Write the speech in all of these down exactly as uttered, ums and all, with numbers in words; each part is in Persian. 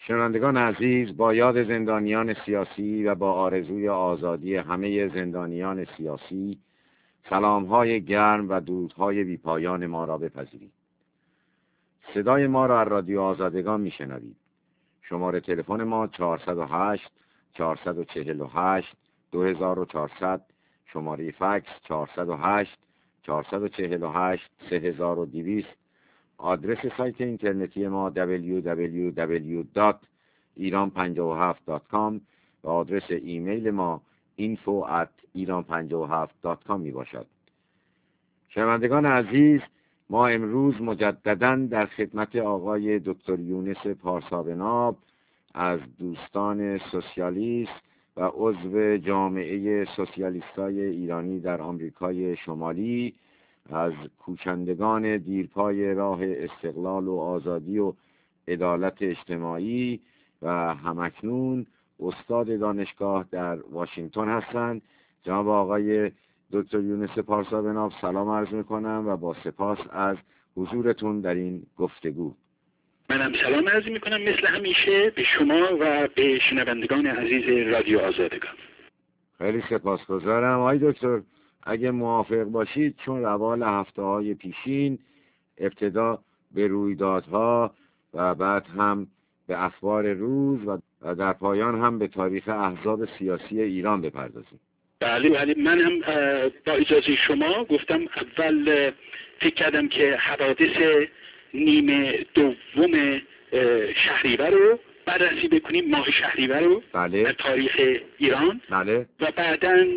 شنوندگان عزیز، با یاد زندانیان سیاسی و با آرزوی آزادی همه زندانیان سیاسی، سلام‌های گرم و درودهای بی‌پایان ما را بپذیرید. صدای ما را از رادیو آزادگان میشنوید. شماره تلفن ما چهارصد و هشت چهارصد و چهل و هشت دو هزار و چهارصد، شماره فکس چهارصد و هشت چهارصد و چهل و هشت سه هزار و دویست، آدرس سایت اینترنتی ما دبلیو دبلیو دبلیو دات ایران پنجاه و هفت دات کام و آدرس ایمیل ما اینفو ات ایران پنجاه و هفت دات کام می باشد. شنوندگان عزیز، ما امروز مجدداً در خدمت آقای دکتر یونس پارسابناب از دوستان سوسیالیست و عضو جامعه سوسیالیستای ایرانی در آمریکای شمالی، از کوچندگان دیرپای راه استقلال و آزادی و عدالت اجتماعی و همکنون استاد دانشگاه در واشنگتن هستند. جناب آقای دکتر یونس پارسابناب، سلام عرض میکنم و با سپاس از حضورتون در این گفتگو. منم سلام عرض میکنم مثل همیشه به شما و به شنوندگان عزیز رادیو آزادگان. خیلی سپاسگزارم. آقای دکتر، اگه موافق باشید، چون روال هفته های پیشین ابتدا به رویدادها و بعد هم به اخبار روز و در پایان هم به تاریخ احزاب سیاسی ایران بپردازیم. بله بله، من هم با اجازه شما گفتم اول فکر کردم که حوادث نیمه دوم شهریور رو بررسی بکنیم، ماه شهریور رو بله. در تاریخ ایران، بله. و بعداً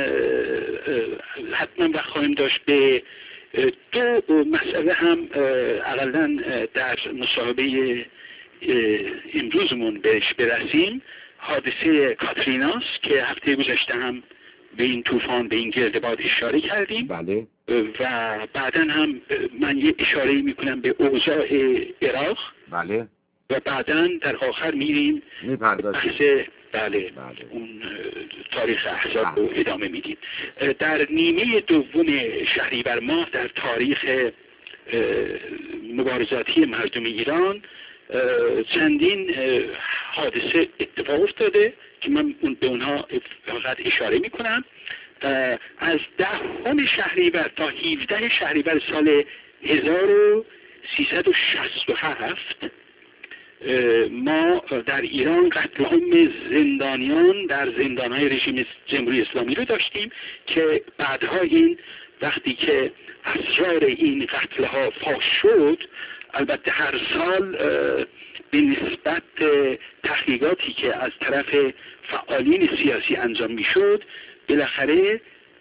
حتما وقت خواهیم داشت به دو مسئله هم اقلاً در مصاحبه امروزمون بهش برسیم. حادثه کاتریناست که هفته گذشته هم به این طوفان، به این گردباد اشاره کردیم. بله. و بعداً هم من یه اشاره میکنم به اوضاع عراق. بله. و بعداً در آخر میریم بحث بله, بله اون تاریخ احزاب رو ادامه میدیم. در نیمه دوم شهریور ماه در تاریخ مبارزاتی مردم ایران چندین حادثه اتفاق افتاده که من به اونها فقط اشاره میکنم. از دهم شهریور تا هفدهم شهریور سال هزار و سیصد و شصت و هفت ما در ایران قتل عام زندانیان در زندانهای رژیم جمهوری اسلامی رو داشتیم که بعدها این وقتی که اسرار این قتلها فاش شد، البته هر سال به نسبت تحقیقاتی که از طرف فعالین سیاسی انجام میشد، بالاخره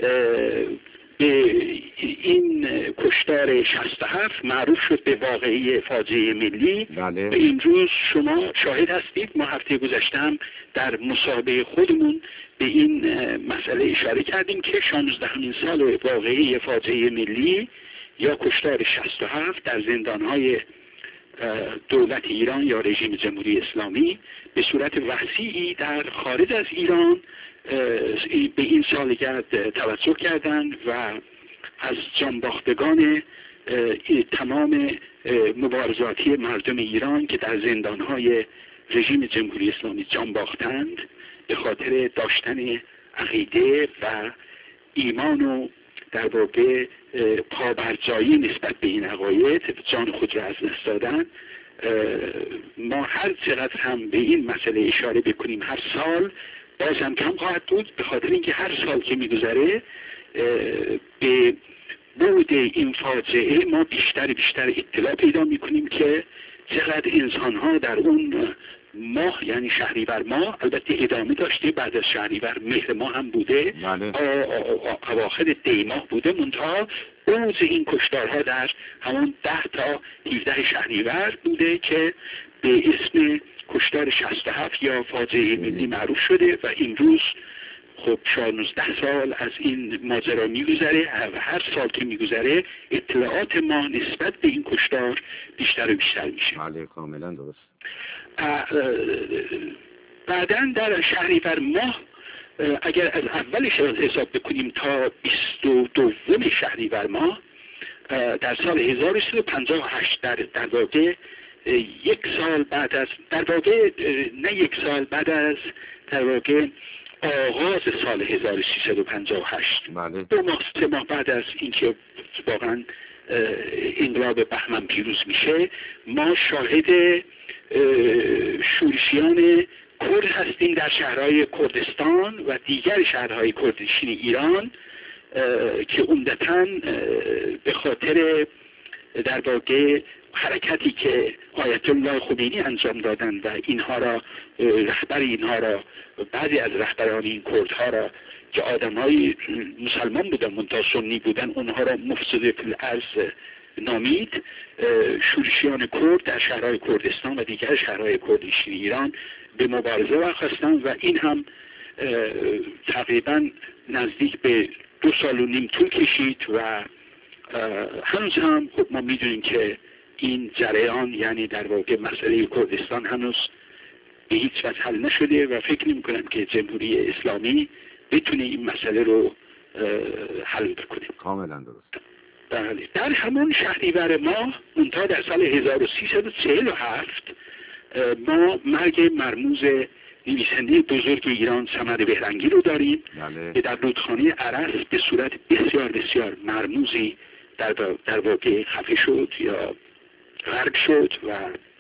به این کشتار شصت و هفت معروف شد به واقعه فاجعه ملی. بله. و امروز شما شاهد هستید، ما هفته گذشته هم در مصاحبه خودمون به این مسئله اشاره کردیم که شانزدهمین سال واقعه فاجعه ملی یا کشتار شصت و هفت در زندانهای دولت ایران یا رژیم جمهوری اسلامی به صورت وسیعی در خارج از ایران به این سالگرد توجه کردند و از جانباختگان تمام مبارزاتی مردم ایران که در زندانهای رژیم جمهوری اسلامی جان باختند به خاطر داشتن عقیده و ایمان و در واقع پابرجایی نسبت به این عقاید جان خود را از دست دادن. ما هر چقدر هم به این مسئله اشاره بکنیم هر سال باز هم کم خواهد بود، به خاطر اینکه هر سال که میگذره به بعد این فاجعه ما بیشتر بیشتر اطلاع پیدا میکنیم که چقدر انسان ها در اون ماه، یعنی شهریور ماه، البته ادامه داشته، بعد از شهریور مهر ماه هم بوده، اواخر دی ماه بوده، منتها اوج این کشتارها در همون ده تا هفده شهریور بوده که به اسم کشتار شصت و هفت یا فاجعه ملی معروف شده. و امروز خب شانزده سال از این ماجرا میگذره و هر سال که میگذره اطلاعات ما نسبت به این کشتار بیشتر و بیشتر میشه. بله کاملا درست. بعداً در شهریور ماه اگر از اولش حساب بکنیم تا بیست و دوم شهریور ماه در سال هزار و سیصد و پنجاه و هشت در در واقع یک سال بعد از در واقع نه یک سال بعد از در واقع آغاز سال هزار و سیصد و پنجاه و هشت، بله. دو ماه سه ماه بعد از اینکه واقعا انقلاب بهمن پیروز میشه، ما شاهد شورشیان کرد هستیم در شهرهای کردستان و دیگر شهرهای کردنشین ایران که عمدتاً به خاطر در واقع حرکتی که آیت الله خمینی انجام دادن و اینها را رهبر اینها را بعضی از رهبران این کردها را که آدمای مسلمان بودن منتها سنی بودن اونها را مفسد فی الارض نامید، شورشیان کرد در شهرهای کردستان و دیگر شهرهای کردنشین ایران به مبارزه برخاستند و این هم تقریبا نزدیک به دو سال و نیم طول کشید و هنوز هم خب ما میدونیم که این جریان یعنی در واقع مسئله کردستان هنوز به هیچ وجه حل نشده و فکر نمی کنم که جمهوری اسلامی بتونه این مسئله رو حل بکنه. کاملا درست. بله. در همون شهریور ماه منتها در سال هزار و سیصد و چهل و هفت ما مرگ مرموز نویسنده بزرگ ایران صمد بهرنگی رو داریم بله. که در رودخانه ارس به صورت بسیار بسیار مرموزی در, در واقع خفه شد یا غرق شد و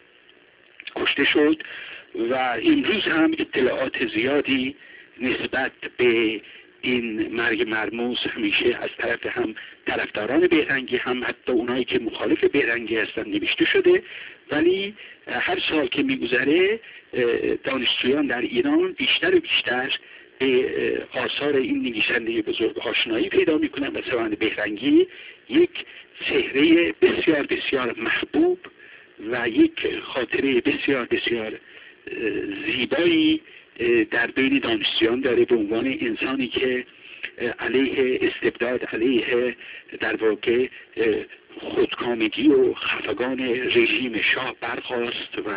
کشته شد و امروز هم اطلاعات زیادی نسبت به این مرگ مرموز همیشه از طرف هم طرفداران بهرنگی هم حتی اونایی که مخالف بهرنگی هستن نوشته شده، ولی هر سال که میگذره دانشجویان در ایران بیشتر و بیشتر به آثار این نویسنده بزرگ آشنایی پیدا میکنن و صمد بهرنگی یک چهره بسیار بسیار محبوب و یک خاطره بسیار بسیار زیبایی در بین دانشجویان داره به عنوان انسانی که علیه استبداد، علیه در واقع خودکامگی و خفگان رژیم شاه برخاست و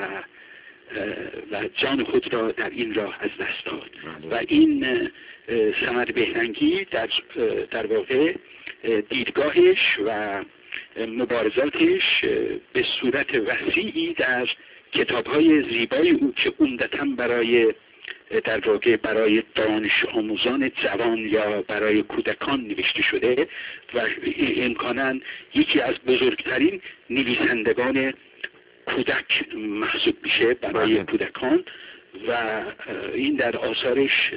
و جان خود را در این راه از دست داد و این صمد بهرنگی در در واقع دیدگاهش و مبارزاتش به صورت وسیعی در کتاب‌های زیبای او که عمدتاً برای در واقع برای دانش آموزان جوان یا برای کودکان نوشته شده و امکاناً یکی از بزرگترین نویسندگان کودک محسوب میشه برای کودکان و این در آثارش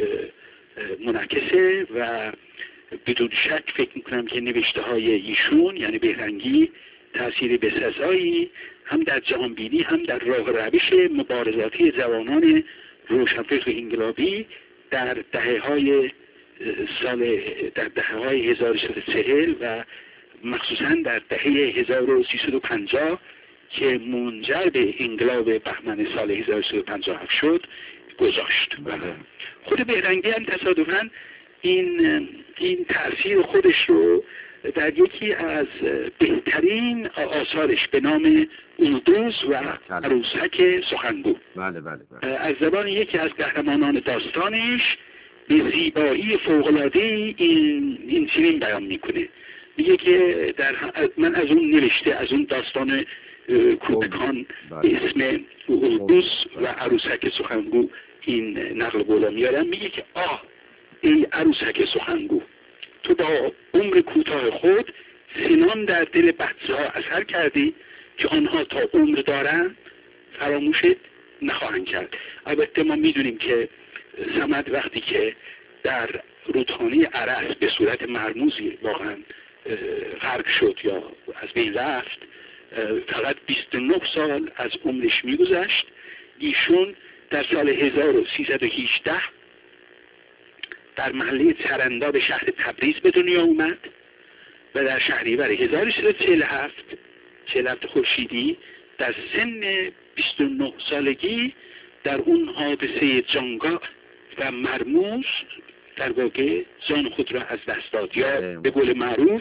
منعکسه و بدون شک فکر میکنم که نوشته های ایشون یعنی بهرنگی تأثیر بسزایی هم در جهانبینی هم در راه روش مبارزاتی جوانان روشنفکر انقلابی در دهه های سال در دهه های هزار و سیصد و چهل و مخصوصا در دهه هزار و سیصد و پنجاه که منجر به انقلاب بهمن سال هزار و سیصد و پنجاه و هفت شد گذاشت. بله. خود بهرنگی هم تصادفاً این این تأثیر خودش رو در یکی از بهترین آثارش به نام اولدوز و عروسک سخنگو بله بله بله. از زبان یکی از قهرمانان داستانش به زیبایی فوق‌العاده این این چنین بیان میکنه، میگه که در من از اون نوشته از اون داستان کودکان به اسم اولدوز و عروسک سخنگو این نقل قولا میارم، میگه که آه ای عروسک سخنگو، تو با عمر کوتاه خود سنان در دل بچه ها اثر کردی که آنها تا عمر دارن فراموشت نخواهند کرد. البته ما میدونیم که صمد وقتی که در رودخانه ارس به صورت مرموزی واقعا غرق شد یا از بین رفت، فقط بیست و نه سال از عمرش میگذشت. ایشون در سال هزار و سیصد و هجده در محله چرندا به شهر تبریز به دنیا اومد و در شهریور هزار و سیصد و چهل و هفت چهل و هفت خورشیدی در سن بیست و نه سالگی در اون حادثه جانگاه و مرموز در واقع جان خود را از دست داد یا به قول معروف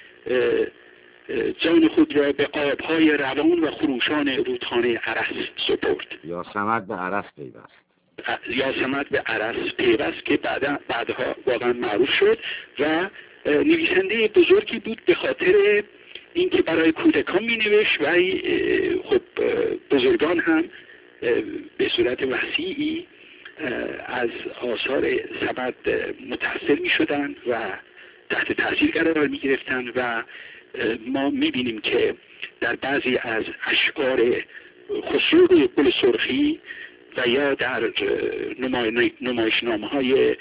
جان خود را به آبهای روان و خروشان رودخانه ارس سپرد یا صمد به ارس پیوست یا صمد به ارس پیوست که بعدا بعدها واقعا معروف شد و نویسنده بزرگی بود به خاطر این که برای کودکان می نوشت و خب بزرگان هم به صورت وسیعی از آثار صمد متأثر می شدن و تحت تاثیر قرار می گرفتن و ما می بینیم که در بعضی از اشعار خسرو گل سرخی و یا در نمایشنامه های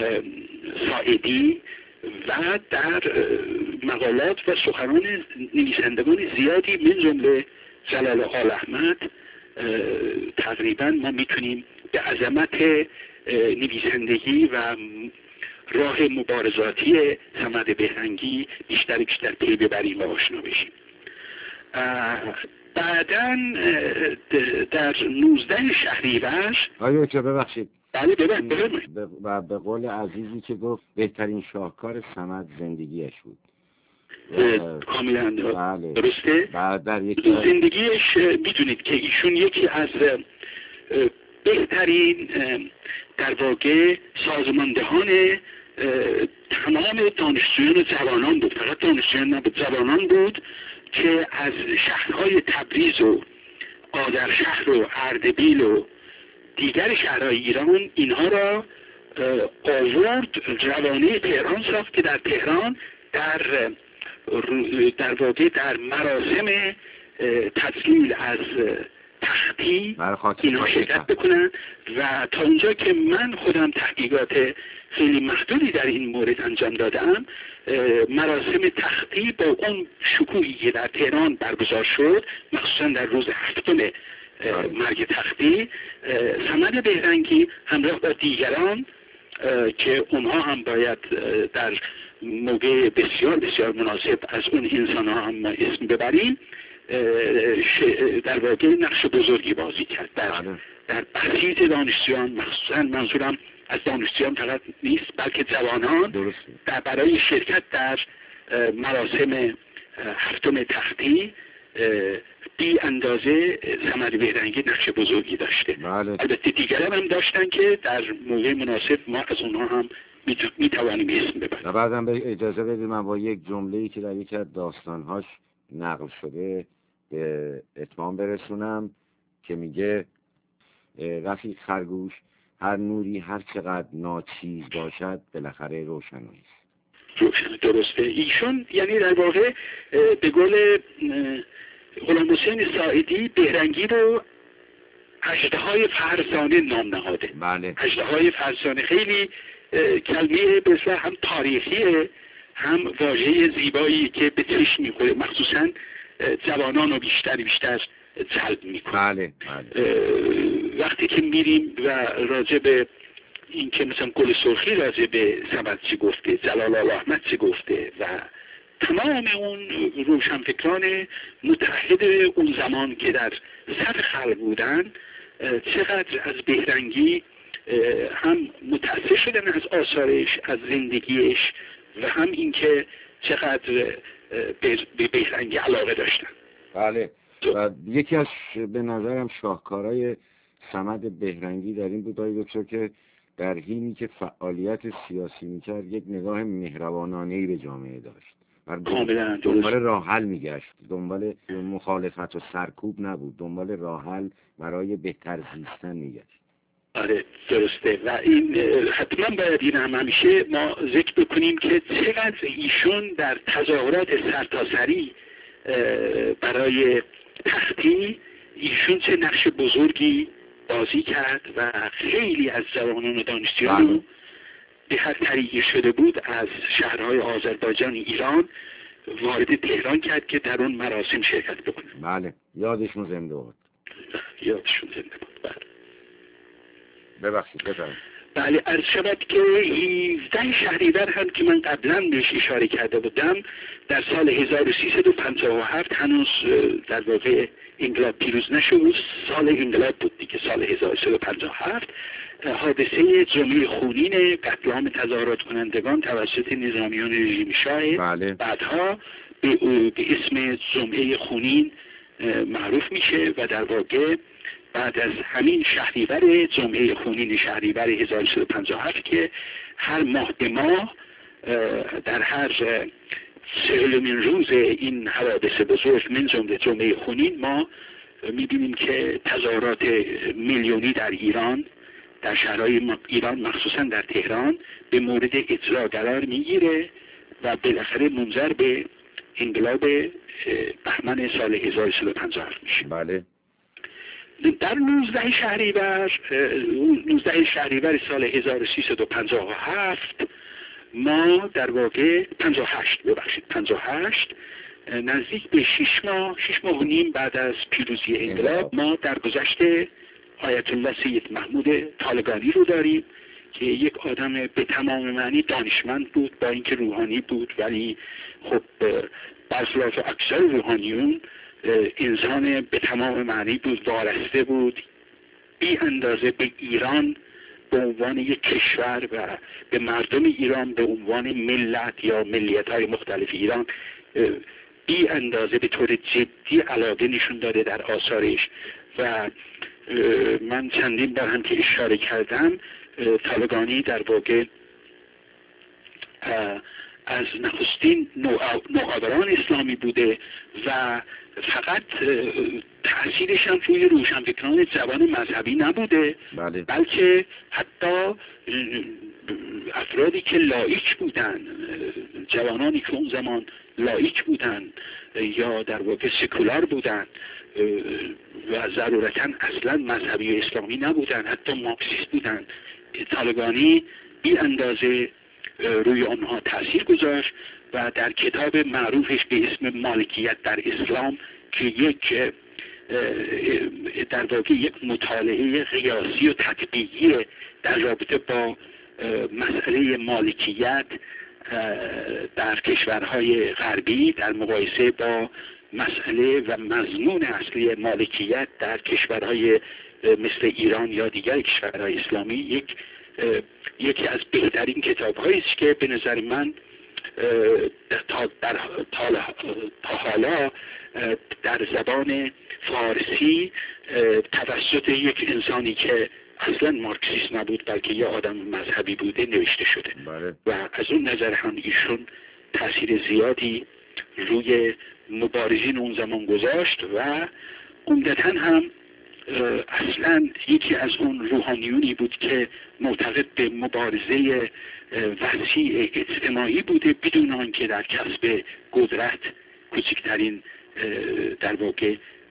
ساعدی و در مقالات و سخنان نویسندگان زیادی من جمله جلال آل احمد تقریبا ما میتونیم به عظمت نویسندگی و راه مبارزاتی صمد بهرنگی بیشتر بیشتر پی ببریم و آشنا بشیم. بعداً در نوزده شهریور آیا چه ببخشید بله ببخشید و به قول عزیزی که گفت بهترین شاهکار صمد زندگیش بود. کاملا بله. درسته. بعد در یک زندگیش میدونید که ایشون یکی از بهترین در واقع سازماندهان تمام دانشجویان و جوانان بود، فقط دانشجویان نبود، جوانان بود که از شهرهای تبریز و آذرشهر و اردبیل و دیگر شهرهای ایران اینها را آورد روانه تهران ساخت که در تهران در در واقع در مراسم تسلیل از تختی اینها شرکت بکنن و تا اونجا که من خودم تحقیقات خیلی محدودی در این مورد انجام دادم، مراسم تختی با اون شکوهی که در تهران برگزار شد مخصوصا در روز هفتم مرگ تختی، صمد بهرنگی همراه با دیگران که اونها هم باید در موقع بسیار بسیار مناسب از اون انسان ها هم اسم ببریم، در واقع نقش بزرگی بازی کرد در در بسیط دانشجویان، مخصوصا منظورم از دانشجویان فقط نیست بلکه جوانان در برای شرکت در مراسم هفتم تختی بی اندازه صمد بهرنگی نقش بزرگی داشته. بله. البته دیگران هم داشتن که در موقع مناسب ما از اونها هم می توانیم اسم ببریم. و بعدم به اجازه بدید من با یک جمله‌ای که در یکی از داستان‌هاش نقل شده به اتمام برسونم که میگه رفیق خرگوش، هر نوری هر چقدر ناچیز باشد بالاخره روشنایی است. روشن، درسته. ایشون یعنی در واقع به قول غلام حسین ساعدی بهرنگی رو اژدهای فرزانه نام نهاده. بله. اژدهای فرزانه خیلی کلمه بسیار هم تاریخیه هم واژه زیبایی که به چشم میخوره، مخصوصا جوانان رو بیشتر بیشتر جلب میکنه. بله. بله. وقتی که میریم و راجع به این که مثلا گل سرخی راجع به صمد چی گفته، جلال آل احمد چی گفته و تمام اون روشنفکران متحد اون زمان که در صف خلق بودن چقدر از بهرنگی هم متأثر شدن از آثارش، از زندگیش و هم اینکه چقدر به بهرنگی علاقه داشتن. بله. و یکی از به نظرم شاهکارهای صمد بهرنگی در این بود آقای دکتر که در حینی که فعالیت سیاسی میکرد یک نگاه مهربانانه‌ای به جامعه داشت. کاملا دنبال راه حل میگشت، دنبال مخالفت و سرکوب نبود، دنبال راه حل برای بهتر زیستن میگشت. آره درسته. و این حتما باید این هم همیشه ما ذکر بکنیم که چقدر ایشون در تظاهرات سرتاسری برای تختی ایشون چه نقش بزرگی بازی کرد و خیلی از جوانان و دانشجویان به هر طریقی شده بود از شهرهای آذربایجان ایران وارد تهران کرد که در اون مراسم شرکت بکنه. بله. یادشون زنده بود. یادشون زنده بود. بله. ببخشید بفرمایید. بله عرض شود که هفدهم شهریور هم که من قبلا بهش اشاره کرده بودم در سال هزار و سیصد و پنجاه و هفت هنوز در واقع انقلاب پیروز نشد، سال انقلاب بود دیگه، سال هزار و سیصد و پنجاه و هفت حادثه جمعه خونین قتل عام تظاهرات کنندگان توسط نظامیان رژیم شاه بله. بعدها به, به اسم جمعه خونین معروف میشه و در واقع بعد از همین شهریور جمعه خونین شهریور هزار و سیصد و پنجاه و هفت که هر ماه به ماه در هر سهلمین روز این حوادث بزرگ من جمله جمعه خونین ما میبینیم که تظاهرات میلیونی در ایران، در شهرهای ایران مخصوصا در تهران به مورد اجرا قرار میگیره و بالاخره منجر به انقلاب بهمن سال هزار و سیصد و پنجاه میشه. بله. در نوزده شهریور نوزده شهریور سال هزار و سیصد و پنجاه و هفت ما در واقع پنجاه و هشت ببخشید پنجاه و هشت نزدیک به شش ماه شش ماه و نیم بعد از پیروزی انقلاب ما در گذشت آیت الله سید محمود طالقانی رو داریم که یک آدم به تمام معنی دانشمند بود، با اینکه روحانی بود ولی خب برخلاف اکثر روحانیون انسان به تمام معنی بود، وارسته بود، بی اندازه به ایران به عنوان یک کشور و به مردم ایران به عنوان ملت یا ملیت های مختلف ایران بی اندازه به طور جدی علاقه نشون داده در آثارش. و من چندین بار هم که اشاره کردم طالقانی در واقع از نخستین نوآوران اسلامی بوده و فقط تأثیرش هم روی روشنفکران جوان مذهبی نبوده، بله. بلکه حتی افرادی که لایک بودن، جوانانی که اون زمان لایک بودن یا در واقع سکولار بودن و ضرورتاً اصلا مذهبی و اسلامی نبودن، حتی مارکسیست بودن، طالقانی بی اندازه روی آنها تأثیر گذاشت و در کتاب معروفش به اسم مالکیت در اسلام که یک در واقع یک مطالعه قیاسی و تطبیقی در رابطه با مسئله مالکیت در کشورهای غربی در مقایسه با مسئله و مضمون اصلی مالکیت در کشورهای مثل ایران یا دیگر کشورهای اسلامی یک یکی از بهترین کتاب‌هایی است که به نظر من تا, در تا حالا در زبان فارسی توسط یک انسانی که اصلا مارکسیست نبود بلکه یه آدم مذهبی بوده نوشته شده. بله. و از اون نظر هم ایشون تاثیر زیادی روی مبارزین اون زمان گذاشت و عمدتاً هم اصلا یکی از اون روحانیونی بود که معتقد به مبارزه وسیع اجتماعی بوده بدون آنکه در کسب قدرت کوچکترین در واقع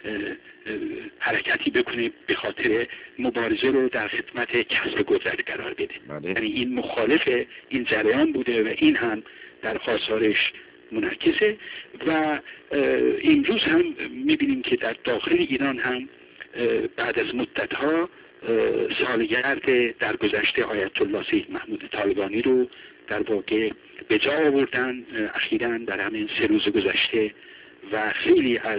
حرکتی بکنه به خاطر مبارزه رو در خدمت کسب قدرت قرار بده. بله. یعنی این مخالف این جریان بوده و این هم در آثارش منعکسه و امروز هم میبینیم که در داخل ایران هم بعد از مدتها سالگرد در گذشته آیت الله سید محمود طالقانی رو در واقع به جا آوردن اخیراً در همین سه روز گذشته و خیلی از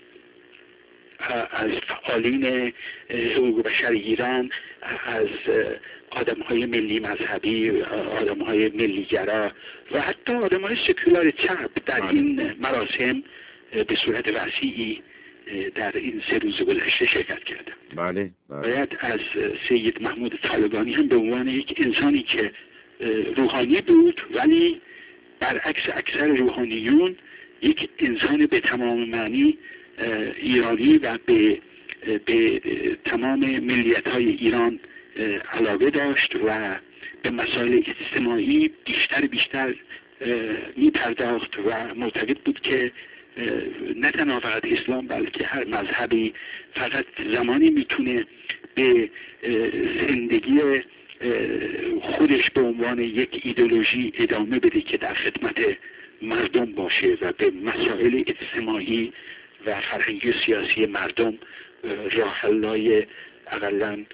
از فعالین حقوق بشر ایران، از آدم‌های ملی مذهبی، آدم‌های ملیگرا و حتی آدم‌های سکولار چپ در این مراسم به صورت وسیعی در این سه روز گذشته شرکت کردم. بله. بله. باید از سید محمود طالقانی هم به عنوان یک انسانی که روحانی بود ولی برعکس اکثر روحانیون یک انسان به تمام معنی ایرانی و به به تمام ملیت‌های ایران علاقه داشت و به مسائل اجتماعی بیشتر بیشتر می‌پرداخت و معتقد بود که نه تنها فقط اسلام بلکه هر مذهبی فقط زمانی میتونه به زندگی خودش به عنوان یک ایدئولوژی ادامه بده که در خدمت مردم باشه و به مسائل اجتماعی و فرهنگی و سیاسی مردم راه حل‌های اقلاً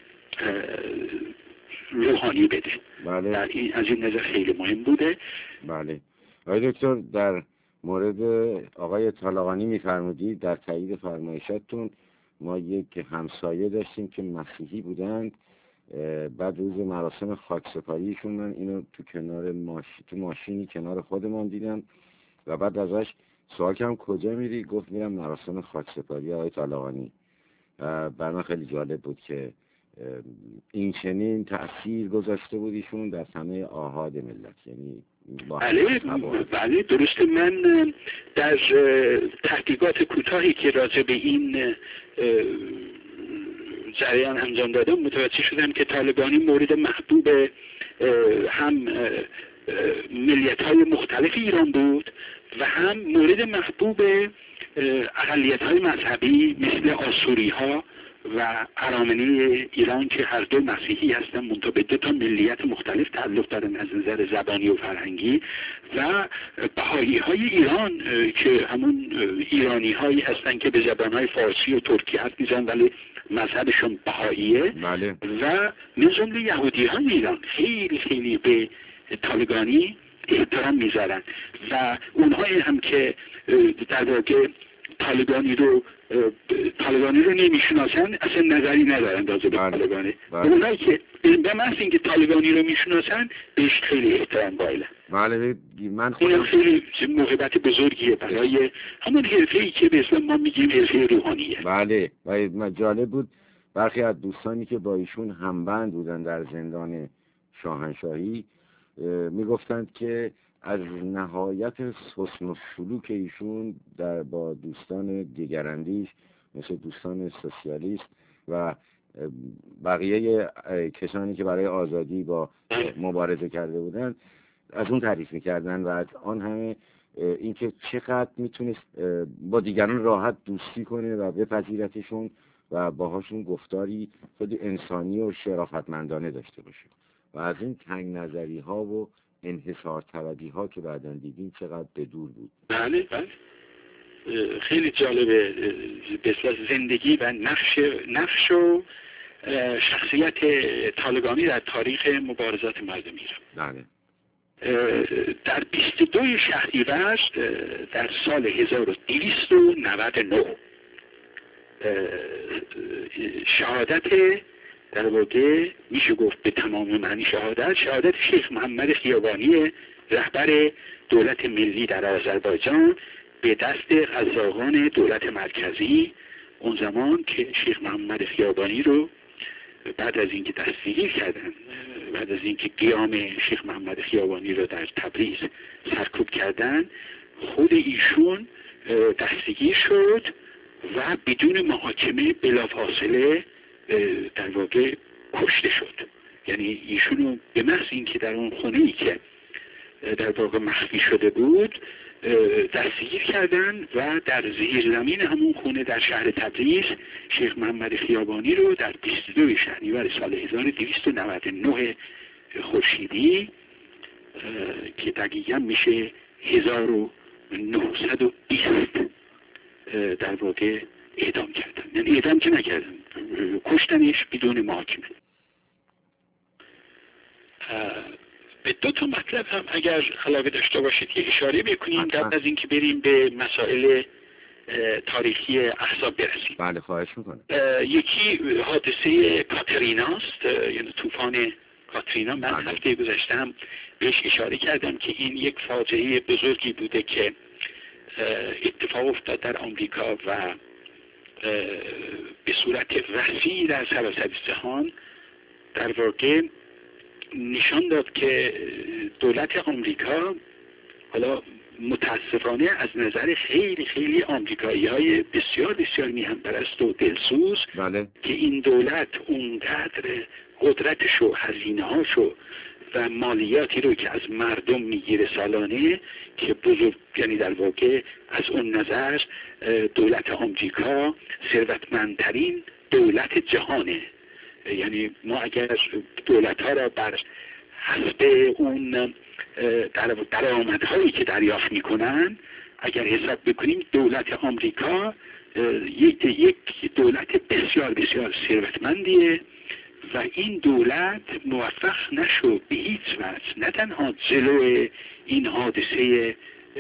روحانی بده. بله. در این از این نظر خیلی مهم بوده. بله. آقای دکتر در مورد آقای طالقانی می‌فرمودید در تایید فرمایشاتون ما یک همسایه داشتیم که مسیحی بودند، بعد روز مراسم خاکسپاریشون من اینو تو کنار ماشین تو ماشینی کنار خودمان دیدم و بعد ازش سوال کردم کجا میری؟ گفت میرم مراسم خاکسپاری آقای طالقانی. برای من خیلی جالب بود که این چنین تأثیر گذاشته بود ایشون در همه آحاد ملت، یعنی بله بله درسته. من در تحقیقات کوتاهی که راجع به این جریان انجام دادم متوجه شدم که طالبانی مورد محبوب هم ملیت‌های مختلف ایران بود و هم مورد محبوب اقلیت‌های مذهبی مثل آسوری‌ها و ارامنه ایران که هر دو مسیحی هستن منتها به دو تا ملیت مختلف تعلق دارن از نظر زبانی و فرهنگی، و بهایی‌های ایران که همون ایرانی‌هایی هستن که به زبان‌های فارسی و ترکی حرف می‌زنن ولی مذهبشون بهاییه. بله. و من جمله یهودی‌های ایران خیلی خیلی به طالقانی احترام میذارن و اونهایی هم که در واقع طالقانی رو طالقانی رو نمیشناسن اصلا نظری ندارن راجع به طالقانی. اونایی که به محض اینکه طالقانی رو میشناسن بهش خیلی احترام قائلن. بله من خودم خیلی موهبت بزرگیه برای همون حرفه‌ای که به اسم ما میگیم حرفه روحانیه. بله و جالب بود برخی از دوستانی که با ایشون همبند بودن در زندان شاهنشاهی میگفتند که از نهایت حسن و سلوک ایشون در با دوستان دیگراندیش مثل دوستان سوسیالیست و بقیه کسانی که برای آزادی با مبارزه کرده بودند از اون تعریف میکردن و از آن همه اینکه چقدر میتونست با دیگران راحت دوستی کنه و بپذیرتشون و باهاشون گفتاری خود انسانی و شرافتمندانه داشته باشه و از این تنگ نظری ها و انحصار طلبی ها که بعداً دیدیم چقدر به دور بود. بله بله خیلی جالبه بسیار زندگی و نقش نقش و شخصیت طالقانی در تاریخ مبارزات مردم ایران. بله. در بیست و دو شهریور در سال هزار و دویست و نود و نه شهادت در واقع میشه گفت به تمام معنی شهادت شهادت شیخ محمد خیابانی رهبر دولت ملی در آذربایجان به دست قزاقان دولت مرکزی، اون زمان که شیخ محمد خیابانی رو بعد از اینکه دستگیر کردن، بعد از اینکه قیام شیخ محمد خیابانی رو در تبریز سرکوب کردن، خود ایشون دستگیر شد و بدون محاکمه بلافاصله در واقع کشته شد. یعنی ایشونو به محض اینکه در اون خونه‌ای که در واقع مخفی شده بود دستگیر کردن و در زیر زمین همون خونه در شهر تبریز شیخ محمد خیابانی رو در بیست و دو شهریور سال هزار و دویست و نود و نه خورشیدی که دقیقا میشه هزار و نهصد و بیست در واقع اعدام کردن. یعنی اعدام که نکردن، کشتنش بدون محاکمه. به دو تا مطلب هم اگر علاقه داشته باشید که اشاره بکنیم قبل از اینکه بریم به مسائل تاریخی احزاب برسیم. بله خواهش میکنم. یکی حادثه کاتریناست، یعنی طوفان کاترینا. من بله. هفته گذشتم بهش اشاره کردم که این یک فاجعه بزرگی بوده که اتفاق افتاد در آمریکا و به صورت وسیع در سراسر جهان در واقع نشان داد که دولت آمریکا حالا متاسفانه از نظر خیلی خیلی آمریکایی های بسیار بسیار میهم پرست و دلسوز بله. که این دولت اونقدر قدرتش و هزینه هاشو و مالیاتی رو که از مردم میگیره سالانه که بزرگ، یعنی در واقع از اون نظر دولت آمریکا ثروتمندترین دولت جهانه. یعنی ما اگر دولت ها را بر حسب اون درآمدهایی که دریافت میکنن اگر حساب بکنیم دولت آمریکا یک دولت بسیار بسیار ثروتمندیه و این دولت موفق نشد به هیچ وجه نه تنها جلوی این حادثه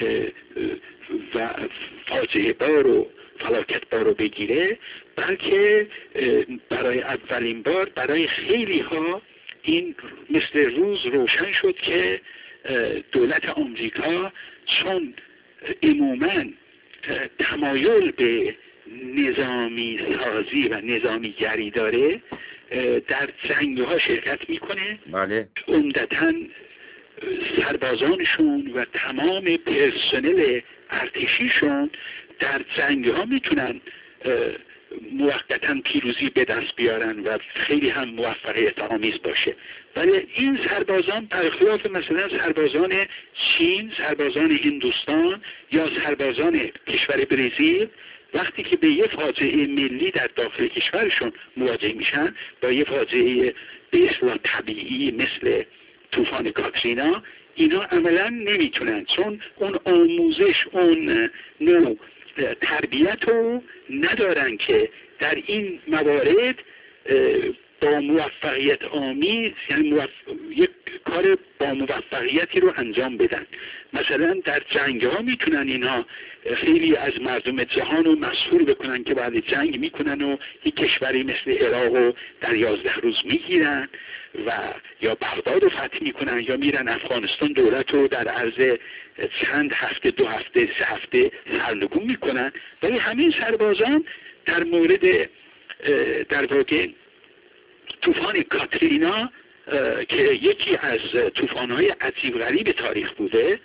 و فاجعه بار و فلاکت بار رو بگیره، بلکه برای اولین بار برای خیلی ها این مثل روز روشن شد که دولت آمریکا چون عموماً تمایل به نظامی سازی و نظامی گری داره در جنگ ها شرکت میکنه. بله. عمدتاً سربازانشون و تمام پرسنل ارتشیشون در جنگ ها میتونن موقتا پیروزی به دست بیارن و خیلی هم موفقیت آمیز باشه. ولی این سربازان برخلاف مثلا سربازان چین، سربازان هندوستان یا سربازان کشور برزیل، وقتی که به یه فاجعه ملی در داخل کشورشون مواجه میشن با یه فاجعه به اصطلاح طبیعی مثل طوفان کاترینا، اینا عملا نمیتونن، چون اون آموزش، اون نوع تربیت رو ندارن که در این موارد با موفقیت آمیز، یعنی موف... یک کار با موفقیتی رو انجام بدن. مثلا در جنگ ها میتونن اینا خیلی از مردم جهان رو مسحور بکنن که بعد جنگ میکنن و یک کشوری مثل عراق رو در یازده روز میگیرن و یا بغداد رو فتح میکنن، یا میرن افغانستان دولت رو در عرض چند هفته، دو هفته، سه هفته سرنگون میکنن. ولی همین سربازان در مورد در واقع طوفان کاترینا که یکی از طوفان‌های عجیب غریب تاریخ بوده،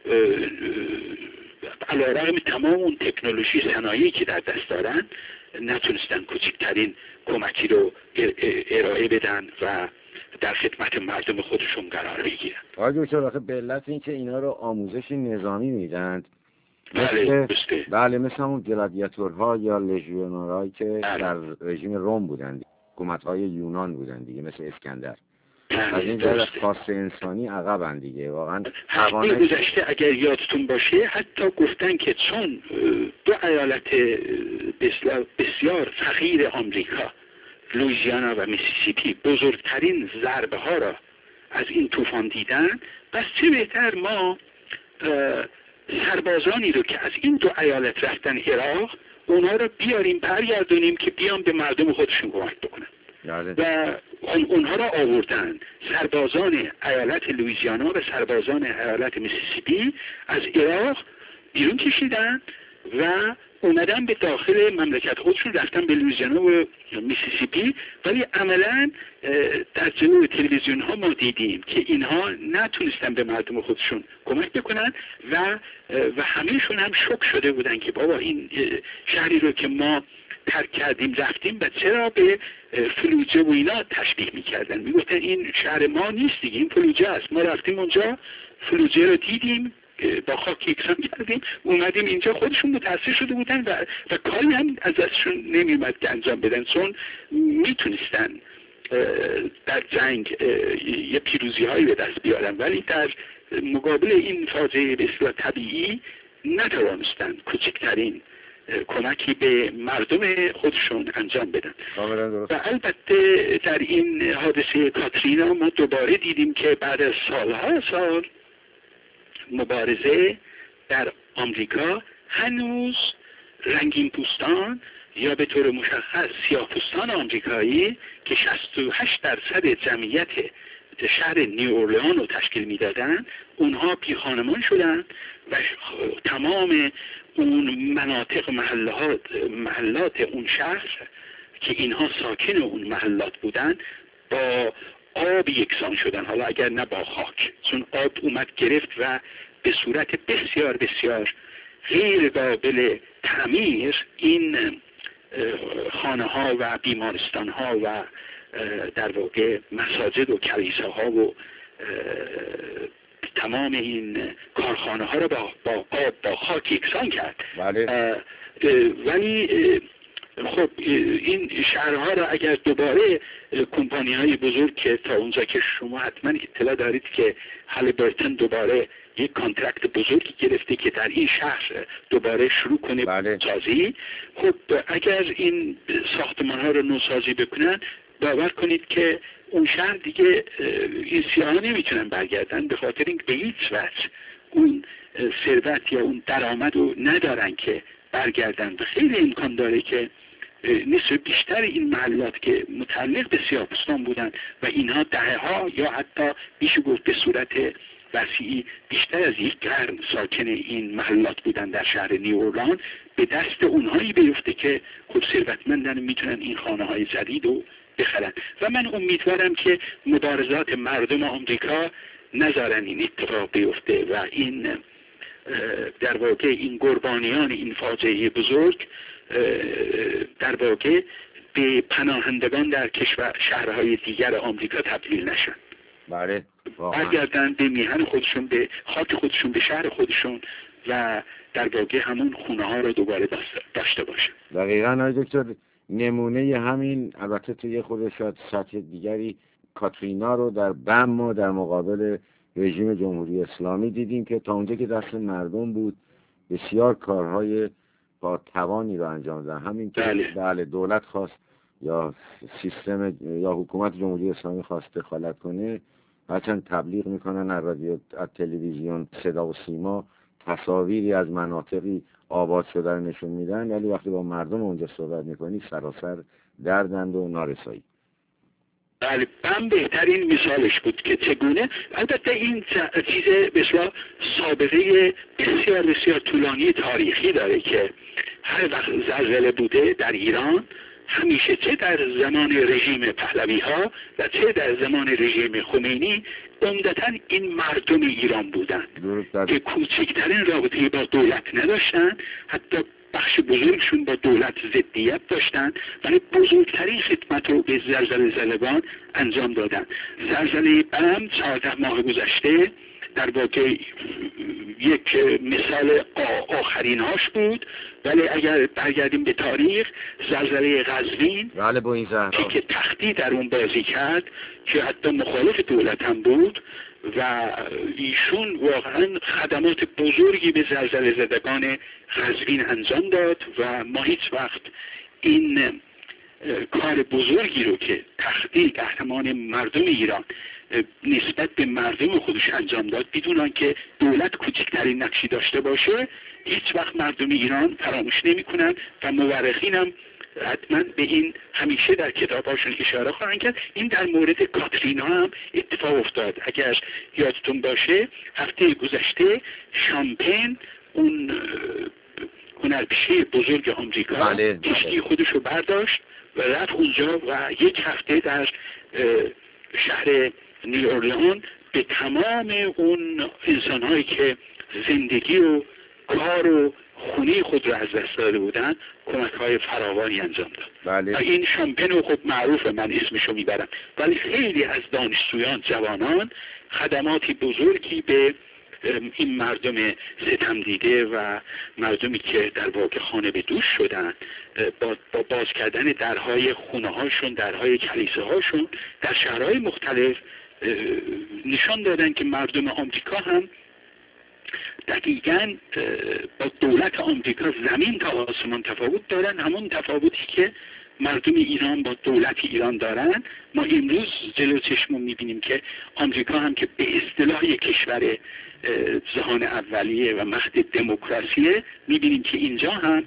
علیرغم تمام اون تکنولوژی صنایعی که در دست دارن، نتونستن کوچکترین کمکی رو ارائه بدن و در خدمت مردم خودشون قرار بگیرن. آقای دکتر، آخه به علت اینکه اینا رو آموزش نظامی میدن، بله مثل بله مثل همون گلادیاتورها یا لژیونرهایی که بله. در رژیم روم بودن، حکومت‌های یونان بودن دیگه، مثل اسکندر. از این جهت خاص انسانی عقبن دیگه واقعا. هفته گذشته اگر یادتون باشه حتی گفتن که چون دو ایالت بسیار فقیر آمریکا، لوئیزیانا و میسیسیپی، بزرگترین ضربه ها را از این طوفان دیدن، پس چه بهتر ما سربازانی رو که از این دو ایالت رفتن عراق، اونها رو بیاریم برگردونیم که بیان به مردم خودشون کمک بکنن. و اونها را آوردن، سربازان ایالت لوئیزیانا و سربازان ایالت میسیسیپی از عراق بیرون کشیدن و اومدن به داخل مملکت خودشون، رفتن به لوئیزیانا و میسیسیپی. ولی عملا در جلوی تلویزیون ها ما دیدیم که اینها نتونستن به مردم خودشون کمک بکنن و و همهشون هم شوک شده بودن که بابا این شهری رو که ما ترک کردیم رفتیم و چرا به فلوجه و اینا تشبیه میکردن، میگفتن این شهر ما نیست دیگه، این فلوجه است، ما رفتیم اونجا فلوجه رو دیدیم، با خاک یکسان کردیم، اومدیم اینجا. خودشون متأثر شده بودن و, و کاری هم از دستشون نمیومد که انجام بدن، چون میتونستن در جنگ یه پیروزی هایی به دست بیارن، ولی در مقابل این فاجعه به اصطلاح طبیعی نتوانستن کوچکترین کمکی به مردم خودشون انجام بدن. و البته در این حادثه کاترینا ما دوباره دیدیم که بعد از سالها سال مبارزه در آمریکا، هنوز رنگین پوستان یا به طور مشخص سیاه پوستان آمریکایی که شصت و هشت درصد جمعیت شهر نیوورلئان رو تشکیل میدادن، اونها بی خانمان شدن و تمام اون مناطق محلات محلات اون شهر که اینها ساکن اون محلات بودن با آب یکسان شدن، حالا اگر نه با خاک، چون آب اومد گرفت و به صورت بسیار بسیار غیر قابل تعمیر این خانه ها و بیمارستان ها و در واقع مساجد و کلیساها و تمام این کارخانه ها را با, با آب با خاک یکسان کرد. بله. ولی خب این شهرها را اگر دوباره کمپانی های بزرگ که تا اونجا که شما حتما اطلاع دارید که هالیبرتون دوباره یک کانترکت بزرگی گرفته که در این شهر دوباره شروع کنه بله. سازی، خب اگر این ساختمان ها را نوسازی بکنن، باور کنید که اون شهر دیگه این سیاها نمیتونن برگردن، به خاطر اینکه به هیچ وجه اون ثروت یا اون درآمد رو ندارن که برگردن و خیلی امکان داره که نصف بیشتر این محلات که متعلق به سیاه‌پوستان بودن و اینها دهه ها یا حتی میشه گفت به صورت وسیعی بیشتر از یک قرن ساکن این محلات بودن در شهر نیوورلان، به دست اونهایی بیفته که خود ثروتمندن میتونن این خانه های جدید رو بخرن. و من امیدوارم که مبارزات مردم آمریکا نذارن این اتفاق بیفته و این در واقع این قربانیان این فاجعه بزرگ در واقع به پناهندگان در کشور شهرهای دیگر آمریکا تبدیل نشن. بله، برگردن به میهن خودشون، به خاک خودشون، به شهر خودشون و در واقع همون خونه ها رو دوباره داشته باشن. دقیقاً آقای دکتر، نمونه همین البته توی خود شاید سطح دیگری کاترینا رو در بم و در مقابل رژیم جمهوری اسلامی دیدیم که تا اونجا که دست مردم بود بسیار کارهای با توانی رو انجام دادن. همین که بله. بله دولت خواست یا سیستم یا حکومت جمهوری اسلامی خواست دخالت کنه، هرچند تبلیغ میکنن از رادیو، از تلویزیون، صدا و سیما تصاویری از مناطقی آباد شده رو نشون میدن، ولی وقتی با مردم اونجا صحبت میکنی سراسر دردند و نارسایی. بله، بم بهترین مثالش بود که چگونه، البته این چیز بسیار سابقه بسیار بسیار طولانی تاریخی داره که هر وقت زلزله بوده در ایران، همیشه چه در زمان رژیم پهلوی ها و چه در زمان رژیم خمینی، عمدتاً این مردم ایران بودن که کوچکترین رابطه با دولت نداشتن، حتی بخش بزرگشون با دولت ضدیت داشتن، ولی بزرگترین خدمت رو به زلزله زدگان انجام دادن. زلزله بم چهارده ماه گذشته در واقع یک مثال آخرین هاش بود، ولی اگر برگردیم به تاریخ، زلزله قزوین که تختی در اون بازی کرد که حتی مخالف دولت هم بود و ایشون واقعا خدمات بزرگی به زلزله زدگان قزوین انجام داد و ما هیچ وقت این کار بزرگی رو که تختی قهرمان مردم ایران نسبت به مردم خودش انجام داد بدون آنکه دولت کوچکترین نقشی داشته باشه، هیچ وقت مردم ایران فراموش نمی‌کنن و مورخین هم حتما به این همیشه در کتاباشون اشاره خواهند کرد. این در مورد کاترینا هم اتفاق افتاد. اگر یادتون باشه هفته گذشته شامپن، اون هنرپیشه بزرگ آمریکا، بله، کشتی خودش رو برداشت و رفت اونجا و یک هفته در شهر نیورلان به تمام اون انسان‌هایی که زندگی و کار و خونه خود را از دست داده بودن کمک‌های فراوانی انجام داد. بله. و این شامپن خب معروفه، من اسمشو میبرم، ولی خیلی از دانشجویان، جوانان خدماتی بزرگی به این مردم ستم دیده و مردمی که در واقع خانه به دوش شدن با, با باز کردن درهای خونه هاشون، درهای کلیسه هاشون در شهرهای مختلف نشان دادن که مردم آمریکا هم دقیقاً با دولت آمریکا زمین تا آسمان تفاوت دارن، همون تفاوتی که مردم ایران با دولت ایران دارن. ما امروز جلو چشمون میبینیم که آمریکا هم که به اصطلاح یک کشور جهان اولیه و مهد دموکراسیه، میبینیم که اینجا هم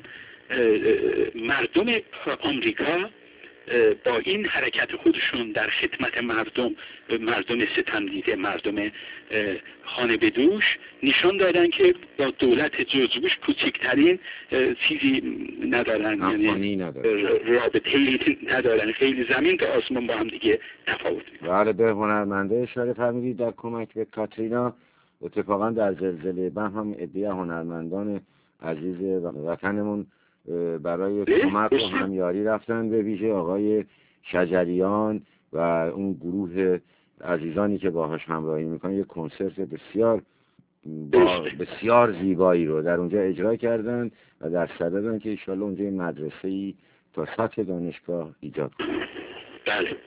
مردم آمریکا با این حرکت خودشون در خدمت مردم، مردم ستم دیده، مردم خانه به دوش، نشان دادن که با دولت جورج بوش کوچکترین چیزی ندارن، یعنی رابطه‌ای ندارن، خیلی زمین تا آسمان با هم دیگه تفاوت می‌کنه. بله، به هنرمنده اشاره فرمودید در کمک به کاترینا. اتفاقا در زلزله بم هم عده هنرمندان عزیز وطنمون برای کمک و همیاری رفتن، به ویژه آقای شجریان و اون گروه عزیزانی که باهاش همراهی میکنن یک کنسرت بسیار با بسیار زیبایی رو در اونجا اجرا کردن و در صددن که انشالله اونجا این مدرسه‌ای تا سطح دانشگاه ایجاد کنند. بله.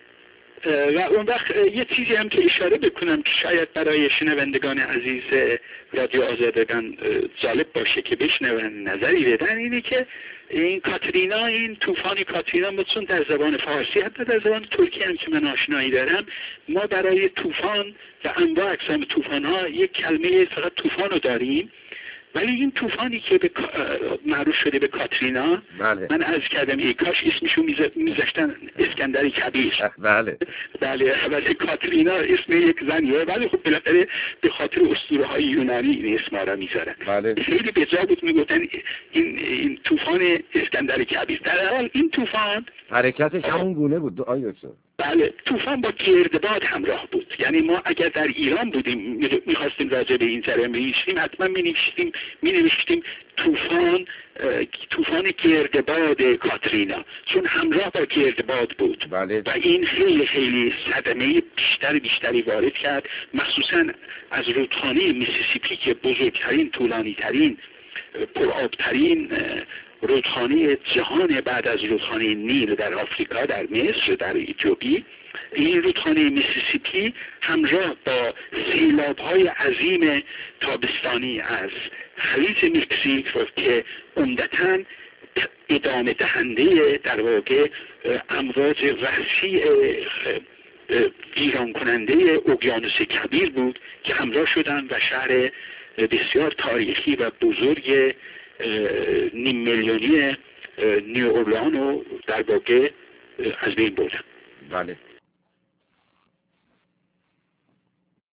و اون وقت یه چیزی هم که اشاره بکنم که شاید برای شنوندگان عزیز رادیو آزادگان جالب باشه که بشنون، نظری بدن، اینه که این کاترینا، این طوفان کاترینا، چون در زبان فارسی حتی در زبان ترکی هم که من آشنایی دارم، ما برای طوفان و انواع اقسام طوفان ها یک کلمه فقط طوفان رو داریم، ولی این طوفانی که به معروف شده به کاترینا، بله. من عرض کردم ای کاش اسمشو میذاشتن اسکندر کبیر. بله بله، ولی کاترینا اسم یک زنیه، ولی خب بالاخره به خاطر اسطوره های یونانی این اسم را میذارن. بله. خیلی به جا بود میگفتن این این طوفان اسکندر کبیر. در حال این طوفان حرکتش همون گونه بود آیه دکتر. بله، طوفان با گردباد همراه بود. یعنی ما اگر در ایران بودیم میخواستیم راجع به این جریان بنویسیم، حتما مینوشتیم مینوشتیم طوفان طوفان گردباد کاترینا، چون همراه با گردباد بود. بله. و این خیلی خیلی صدمه بیشتر بیشتری وارد کرد، مخصوصا از رودخانه میسیسیپی که بزرگترین، طولانی ترین، پرآبترین رودخانه جهان بعد از رودخانه نیل در آفریقا، در مصر، در اتیوپی. این رودخانه میسیسیپی همراه با سیلاب‌های عظیم تابستانی از خلیج مکزیک که عمدتاً ادامه دهنده در واقع امواج وسیع ویران کننده اقیانوس کبیر بود که همراه شدن و شهر بسیار تاریخی و بزرگ نیم میلیونی نیو اورلئان رو در واقع از بین بردن. بله.